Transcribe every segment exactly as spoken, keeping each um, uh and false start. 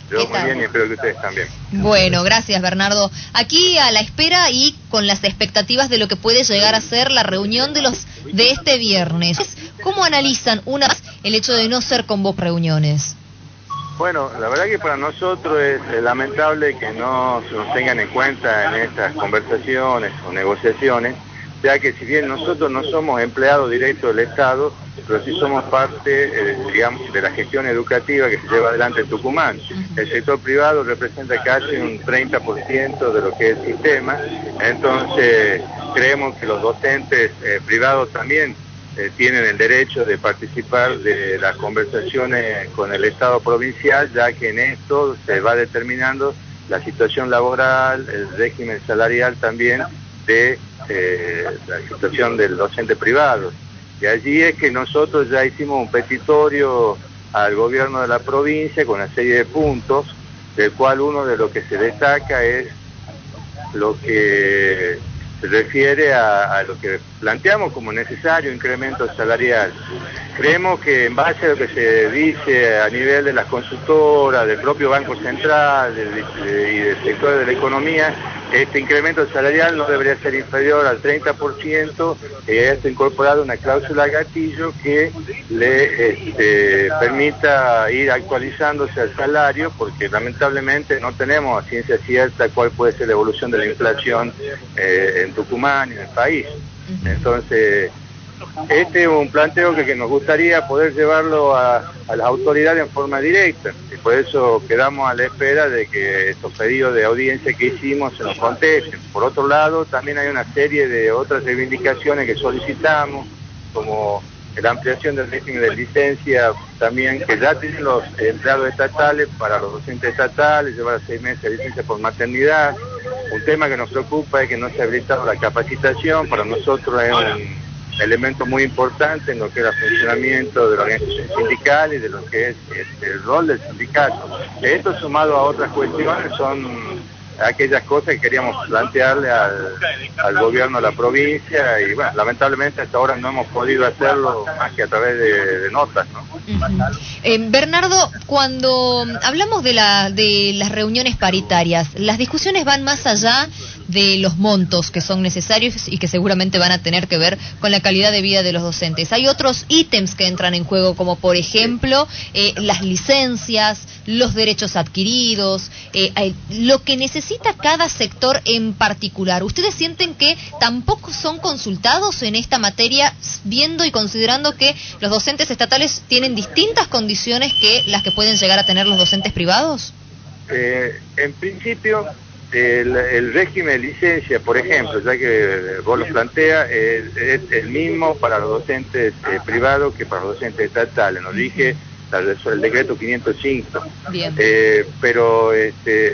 Yo muy bien y espero que ustedes también. Bueno, gracias Bernardo. Aquí a la espera y con las expectativas de lo que puede llegar a ser la reunión de los de este viernes. ¿Cómo analizan una el hecho de no ser con vos reuniones? Bueno, la verdad que para nosotros es eh, lamentable que no se nos tengan en cuenta en estas conversaciones o negociaciones, ya que si bien nosotros no somos empleados directos del Estado, pero sí somos parte, eh, digamos, de la gestión educativa que se lleva adelante en Tucumán. El sector privado representa casi un treinta por ciento de lo que es el sistema, entonces creemos que los docentes eh, privados también eh, tienen el derecho de participar de las conversaciones con el Estado provincial, ya que en esto se va determinando la situación laboral, el régimen salarial también de eh, la situación del docente privado. Y allí es que nosotros ya hicimos un petitorio al gobierno de la provincia con una serie de puntos, del cual uno de los que se destaca es lo que se refiere a, a lo que planteamos como necesario incremento salarial. Creemos que en base a lo que se dice a nivel de las consultoras, del propio Banco Central de, de, y del sector de la economía, este incremento salarial no debería ser inferior al treinta por ciento, y esto incorporado una cláusula gatillo que le este, permita ir actualizándose al salario, porque lamentablemente no tenemos a ciencia cierta cuál puede ser la evolución de la inflación eh, en Tucumán y en el país. Entonces, este es un planteo que, que nos gustaría poder llevarlo a, a las autoridades en forma directa, y por eso quedamos a la espera de que estos pedidos de audiencia que hicimos se nos contesten. Por otro lado, también hay una serie de otras reivindicaciones que solicitamos, como la ampliación del régimen de licencia también que ya tienen los empleados estatales para los docentes estatales, llevar a seis meses de licencia por maternidad. Un tema que nos preocupa es que no se ha habilitado la capacitación. Para nosotros es un elemento muy importante en lo que es el funcionamiento de la organización sindical y de lo que es este, el rol del sindicato. Esto sumado a otras cuestiones son aquellas cosas que queríamos plantearle al, al gobierno de la provincia, y bueno, lamentablemente hasta ahora no hemos podido hacerlo más que a través de, de notas, ¿no? Uh-huh. eh, Bernardo, cuando hablamos de, la, de las reuniones paritarias, las discusiones van más allá de los montos que son necesarios y que seguramente van a tener que ver con la calidad de vida de los docentes. Hay otros ítems que entran en juego, como por ejemplo eh, las licencias, los derechos adquiridos, eh, eh, lo que necesita cada sector en particular. ¿Ustedes sienten que tampoco son consultados en esta materia, viendo y considerando que los docentes estatales tienen distintas condiciones que las que pueden llegar a tener los docentes privados? Eh, en principio, el, el régimen de licencia, por ejemplo, ya que vos lo planteas, es, es el mismo para los docentes eh, privados que para los docentes estatales. Nos dije el decreto quinientos cinco. Bien. Eh, pero este,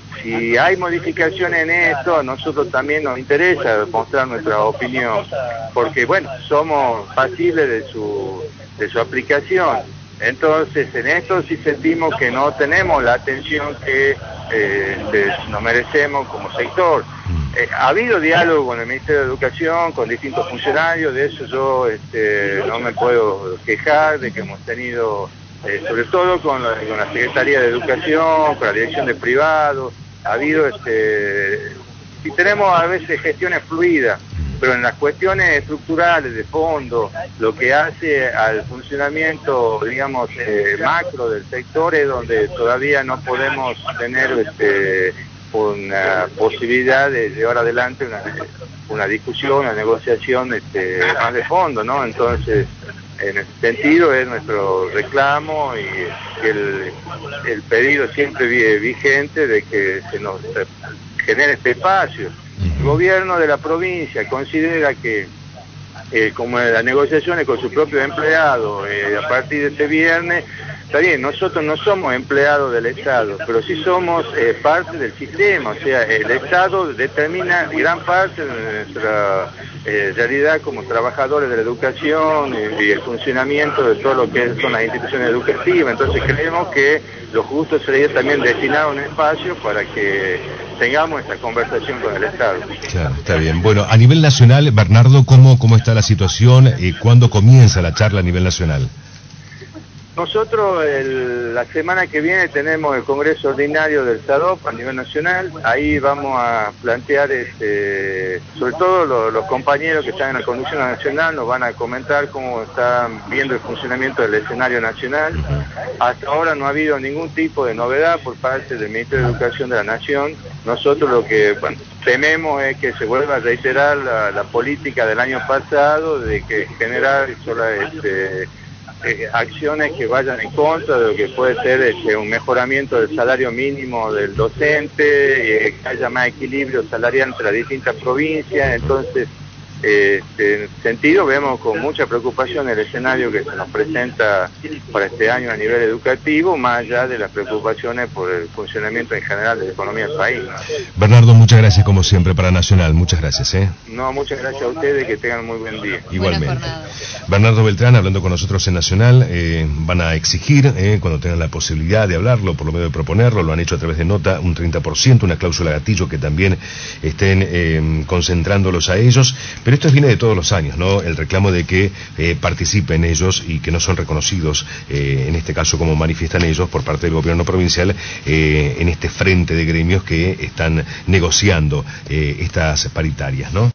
si hay modificaciones en esto, a nosotros también nos interesa mostrar nuestra opinión, porque bueno, somos pasibles de su, de su aplicación. Entonces, en esto sí sentimos que no tenemos la atención que eh, este, nos merecemos como sector. Eh, ha habido diálogo con el Ministerio de Educación, con distintos funcionarios, de eso yo este, no me puedo quejar, de que hemos tenido, eh, sobre todo con la, con la Secretaría de Educación, con la Dirección de Privado, ha habido, este, y tenemos a veces gestiones fluidas, pero en las cuestiones estructurales de fondo, lo que hace al funcionamiento, digamos, eh, macro del sector es donde todavía no podemos tener este, una posibilidad de llevar adelante una, una discusión, una negociación este, más de fondo, ¿no? Entonces, en ese sentido es nuestro reclamo y el, el pedido siempre vigente de que se nos genere este espacio. El gobierno de la provincia considera que, eh, como la negociación es con su propio empleado, eh, a partir de este viernes, está bien, nosotros no somos empleados del Estado, pero sí somos eh, parte del sistema, o sea, el Estado determina gran parte de nuestra eh, realidad como trabajadores de la educación y, y el funcionamiento de todo lo que son las instituciones educativas. Entonces creemos que lo justo sería también destinar un espacio para que tengamos esta conversación con el Estado. Claro, está bien. Bueno, a nivel nacional, Bernardo, ¿cómo, cómo está la situación? Eh, ¿Cuándo comienza la charla a nivel nacional? Nosotros el, la semana que viene tenemos el Congreso Ordinario del S A D O P a nivel nacional. Ahí vamos a plantear, este, sobre todo los, los compañeros que están en la Conducción Nacional nos van a comentar cómo están viendo el funcionamiento del escenario nacional. Hasta ahora no ha habido ningún tipo de novedad por parte del Ministerio de Educación de la Nación. Nosotros lo que bueno, tememos es que se vuelva a reiterar la, la política del año pasado de que generar sola, este, Eh, acciones que vayan en contra de lo que puede ser este, un mejoramiento del salario mínimo del docente, eh, que haya más equilibrio salarial entre las distintas provincias. Entonces, eh, en ese sentido vemos con mucha preocupación el escenario que se nos presenta para este año a nivel educativo, más allá de las preocupaciones por el funcionamiento en general de la economía del país. Bernardo, muchas gracias como siempre para Nacional, muchas gracias. ¿eh? No, muchas gracias a ustedes, que tengan muy buen día. Igualmente. Bernardo Beltrán hablando con nosotros en Nacional, eh, van a exigir, eh, cuando tengan la posibilidad de hablarlo, por lo menos de proponerlo, lo han hecho a través de nota, un treinta por ciento, una cláusula gatillo que también estén eh, concentrándolos a ellos, pero esto viene de todos los años, ¿no? El reclamo de que eh, participen ellos y que no son reconocidos, eh, en este caso como manifiestan ellos, por parte del gobierno provincial, eh, en este frente de gremios que están negociando eh, estas paritarias, ¿no?